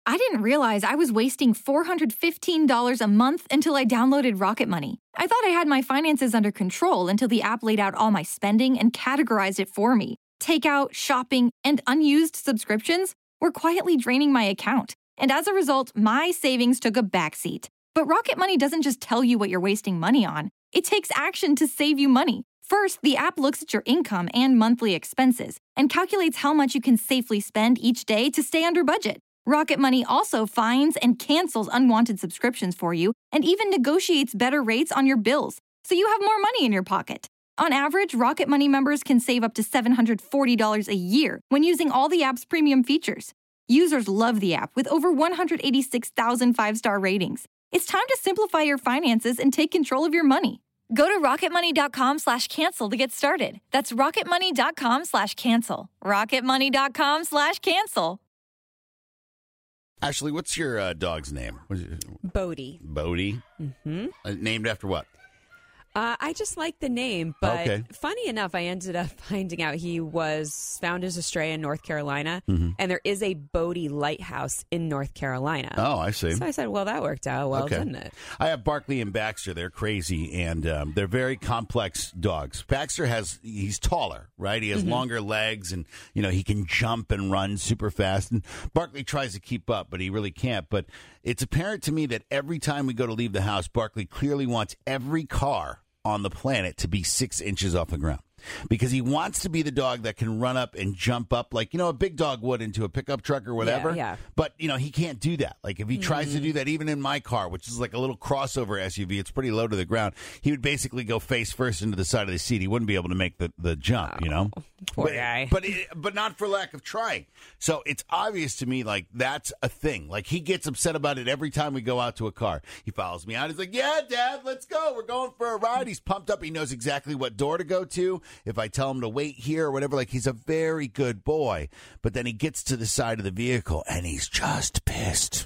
I didn't realize I was wasting $415 a month until I downloaded Rocket Money. I thought I had my finances under control until the app laid out all my spending and categorized it for me. Takeout, shopping, and unused subscriptions were quietly draining my account. And as a result, my savings took a backseat. But Rocket Money doesn't just tell you what you're wasting money on. It takes action to save you money. First, the app looks at your income and monthly expenses and calculates how much you can safely spend each day to stay under budget. Rocket Money also finds and cancels unwanted subscriptions for you and even negotiates better rates on your bills, so you have more money in your pocket. On average, Rocket Money members can save up to $740 a year when using all the app's premium features. Users love the app with over 186,000 five-star ratings. It's time to simplify your finances and take control of your money. Go to rocketmoney.com/cancel to get started. That's rocketmoney.com/cancel. rocketmoney.com/cancel. Ashley, what's your dog's name? Bodie. Bodie? Mm-hmm. Named after what? I just like the name, but Okay. funny enough, I ended up finding out he was found as a stray in North Carolina, and there is a Bodie Lighthouse in North Carolina. Oh, I see. So I said, well, that worked out well, didn't it? I have Barkley and Baxter. They're crazy, and they're very complex dogs. Baxter he's taller, right? He has longer legs, and, he can jump and run super fast. And Barkley tries to keep up, but he really can't. But it's apparent to me that every time we go to leave the house, Barkley clearly wants every car on the planet to be 6 inches off the ground, because he wants to be the dog that can run up and jump up like, a big dog would into a pickup truck or whatever. Yeah. But, he can't do that. Like, if he tries to do that, even in my car, which is like a little crossover SUV, it's pretty low to the ground, he would basically go face first into the side of the seat. He wouldn't be able to make the jump, Poor guy. But not for lack of trying. So it's obvious to me, like, that's a thing. Like, he gets upset about it every time we go out to a car. He follows me out. He's like, yeah, Dad, let's go. We're going for a ride. He's pumped up. He knows exactly what door to go to. If I tell him to wait here or whatever, like, he's a very good boy. But then he gets to the side of the vehicle and he's just pissed.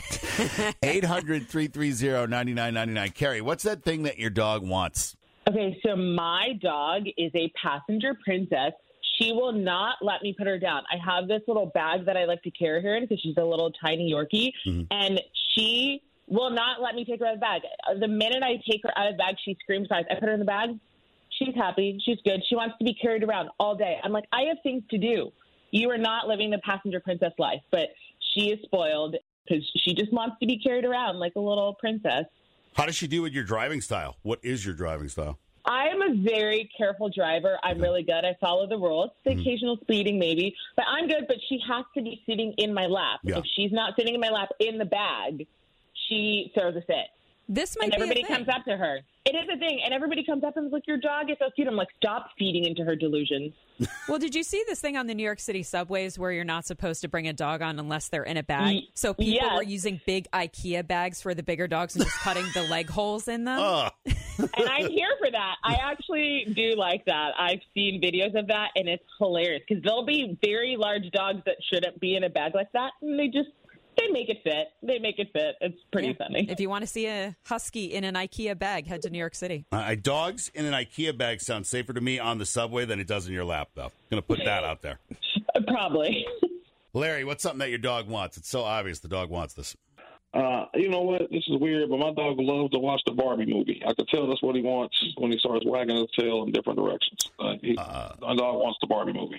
800-330-9999. Carrie, what's that thing that your dog wants? Okay, so my dog is a passenger princess. She will not let me put her down. I have this little bag that I like to carry her in because she's a little tiny Yorkie, and she will not let me take her out of the bag. The minute I take her out of the bag, she screams, cries. I put her in the bag. She's happy. She's good. She wants to be carried around all day. I'm like, I have things to do. You are not living the passenger princess life, but she is spoiled because she just wants to be carried around like a little princess. How does she do with your driving style? What is your driving style? I am a very careful driver. I'm really good. I follow the rules. The occasional speeding, maybe. But I'm good, but she has to be sitting in my lap. Yeah. If she's not sitting in my lap in the bag, she throws a fit. This might And be everybody a thing. comes up to her. It is a thing. And everybody comes up and is like, your dog is so cute. I'm like, stop feeding into her delusions. Well, did you see this thing on the New York City subways where you're not supposed to bring a dog on unless they're in a bag? So people were using big IKEA bags for the bigger dogs and just cutting the leg holes in them. And I'm here for that. I actually do like that. I've seen videos of that, and it's hilarious because there'll be very large dogs that shouldn't be in a bag like that, and they make it fit. They make it fit. It's pretty funny. If you want to see a husky in an IKEA bag, head to New York City. Dogs in an IKEA bag sounds safer to me on the subway than it does in your lap, though. Going to put that out there. Probably. Larry, what's something that your dog wants? It's so obvious the dog wants this. You know what? This is weird, but my dog loves to watch the Barbie movie. I could tell that's what he wants when he starts wagging his tail in different directions. My dog wants the Barbie movie.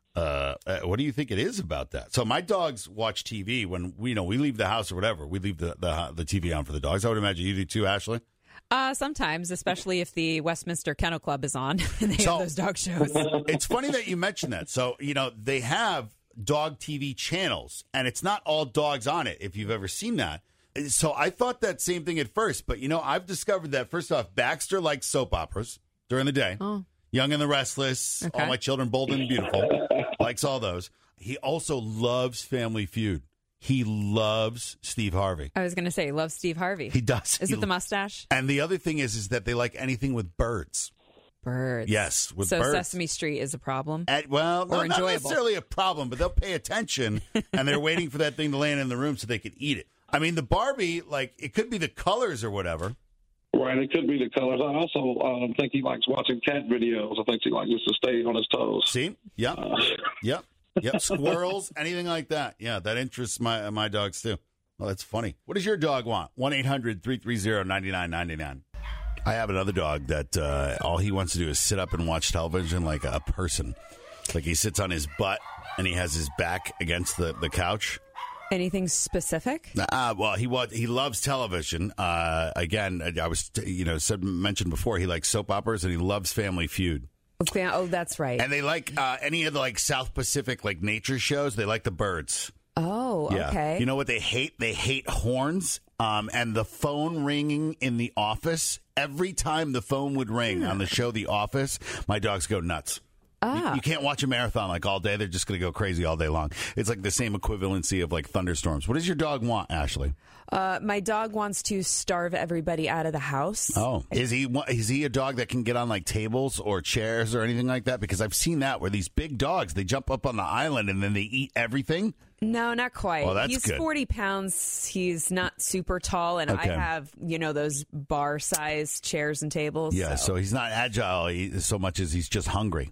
What do you think it is about that? So my dogs watch TV when we leave the house or whatever. We leave the TV on for the dogs. I would imagine you do too, Ashley. Sometimes, especially if the Westminster Kennel Club is on and they have those dog shows. It's funny that you mentioned that. So, they have dog TV channels, and it's not all dogs on it, if you've ever seen that. So I thought that same thing at first, but, I've discovered that, first off, Baxter likes soap operas during the day. Oh. Young and the Restless, Okay. All My Children, Bold and Beautiful, likes all those. He also loves Family Feud. He loves Steve Harvey. I was going to say, love Steve Harvey. He does. Is it the mustache? And the other thing is that they like anything with birds. Birds. Yes, with so birds. Sesame Street is a problem? Not enjoyable? necessarily a problem, but they'll pay attention, and they're waiting for that thing to land in the room so they could eat it. I mean, the Barbie, it could be the colors or whatever. Right, it could be the colors. I also think he likes watching cat videos. I think he likes just to stay on his toes. See? Yeah. Yep. Yep, squirrels, anything like that. Yeah, that interests my dogs too. Well, that's funny. What does your dog want? 1-800-330-9999. I have another dog that all he wants to do is sit up and watch television like a person. Like he sits on his butt and he has his back against the couch. Anything specific? Well, he loves television. Again, I was mentioned before he likes soap operas and he loves Family Feud. Oh, that's right. And they like any of the like South Pacific like nature shows. They like the birds. Oh, yeah. Okay. You know what they hate? They hate horns and the phone ringing in the office. Every time the phone would ring on the show The Office, my dogs go nuts. You can't watch a marathon like all day. They're just going to go crazy all day long. It's like the same equivalency of like thunderstorms. What does your dog want, Ashley? My dog wants to starve everybody out of the house. Oh, is he a dog that can get on like tables or chairs or anything like that? Because I've seen that where these big dogs, they jump up on the island and then they eat everything. No, not quite. Well, that's He's good. 40 pounds. He's not super tall, and Okay. I have, those bar-sized chairs and tables. Yeah, so he's not agile so much as he's just hungry.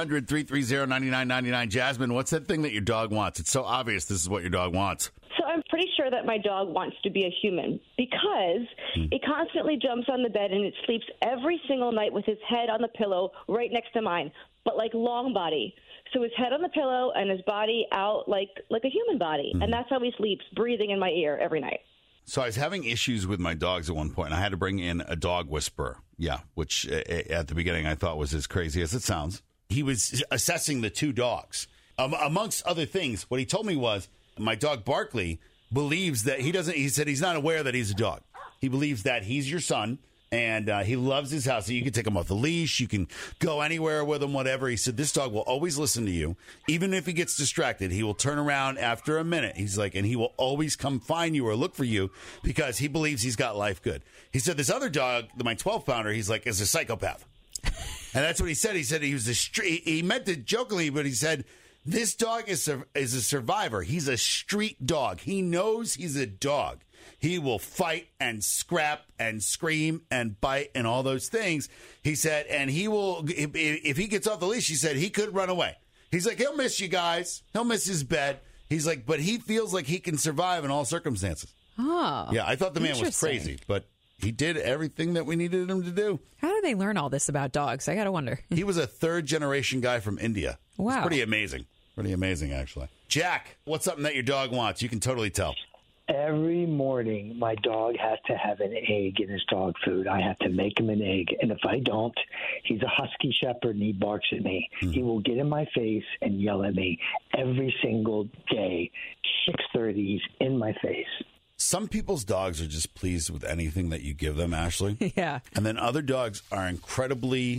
800-330-9999. Jasmine, what's that thing that your dog wants? It's so obvious this is what your dog wants. So I'm pretty sure that my dog wants to be a human because it constantly jumps on the bed and it sleeps every single night with his head on the pillow right next to mine, but like long body. So his head on the pillow and his body out like a human body. And that's how he sleeps, breathing in my ear every night. So I was having issues with my dogs at one point, and I had to bring in a dog whisperer. Yeah, which at the beginning I thought was as crazy as it sounds. He was assessing the two dogs. Amongst other things, what he told me was my dog Barkley believes that he said he's not aware that he's a dog. He believes that he's your son. And he loves his house. So you can take him off the leash. You can go anywhere with him, whatever. He said, this dog will always listen to you. Even if he gets distracted, he will turn around after a minute. He's like, and he will always come find you or look for you because he believes he's got life good. He said, this other dog, my 12-pounder, he's like, is a psychopath. And that's what he said. He said he was he meant it jokingly, but he said, this dog is a survivor. He's a street dog. He knows he's a dog. He will fight and scrap and scream and bite and all those things. He said, and he will, if he gets off the leash, he said he could run away. He's like, he'll miss you guys. He'll miss his bed. He's like, but he feels like he can survive in all circumstances. Oh. Yeah, I thought the man was crazy, but he did everything that we needed him to do. How do they learn all this about dogs? I got to wonder. He was a third-generation guy from India. Wow. It's pretty amazing. Pretty amazing, actually. Jack, what's something that your dog wants? You can totally tell. Every morning, my dog has to have an egg in his dog food. I have to make him an egg. And if I don't, he's a husky shepherd and he barks at me. He will get in my face and yell at me every single day. 6:30, he's in my face. Some people's dogs are just pleased with anything that you give them, Ashley. Yeah. And then other dogs are incredibly...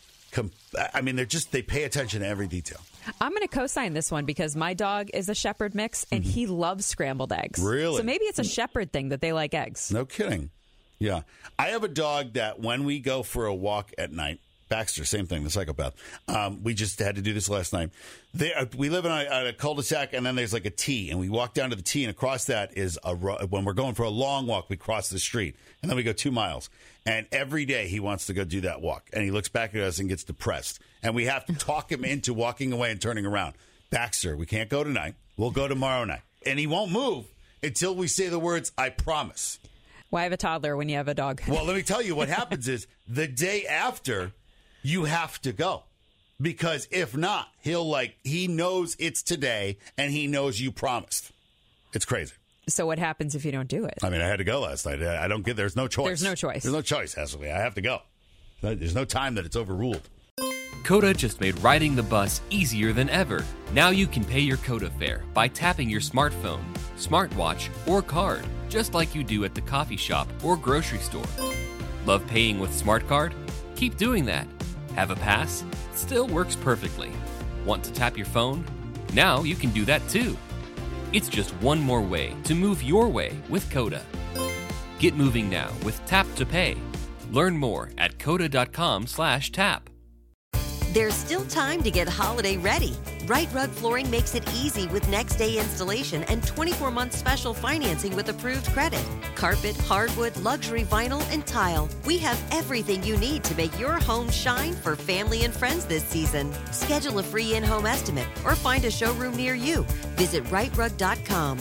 they pay attention to every detail. I'm going to co-sign this one because my dog is a shepherd mix and he loves scrambled eggs. Really? So maybe it's a shepherd thing that they like eggs. No kidding. Yeah. I have a dog that when we go for a walk at night, Baxter, same thing, the psychopath. We just had to do this last night. We live in a cul-de-sac, and then there's like a T, and we walk down to the T, and across that is when we're going for a long walk, we cross the street, and then we go 2 miles. And every day he wants to go do that walk, and he looks back at us and gets depressed. And we have to talk him into walking away and turning around. Baxter, we can't go tonight. We'll go tomorrow night. And he won't move until we say the words, I promise. Why have a toddler when you have a dog? Well, let me tell you what happens is the day after, you have to go. Because if not, he knows it's today and he knows you promised. It's crazy. So what happens if you don't do it? I mean, I had to go last night. There's no choice. There's no choice. There's no choice, Ashley. I have to go. There's no time that it's overruled. Coda just made riding the bus easier than ever. Now you can pay your Coda fare by tapping your smartphone, smartwatch, or card, just like you do at the coffee shop or grocery store. Love paying with Smart Card? Keep doing that. Have a pass? Still works perfectly. Want to tap your phone? Now you can do that too. It's just one more way to move your way with Coda. Get moving now with Tap to Pay. Learn more at coda.com/tap. There's still time to get holiday ready. Right Rug Flooring makes it easy with next-day installation and 24-month special financing with approved credit. Carpet, hardwood, luxury vinyl, and tile. We have everything you need to make your home shine for family and friends this season. Schedule a free in-home estimate or find a showroom near you. Visit rightrug.com,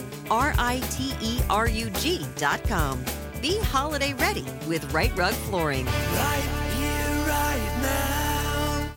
RITERUG.com. Be holiday ready with Right Rug Flooring. Right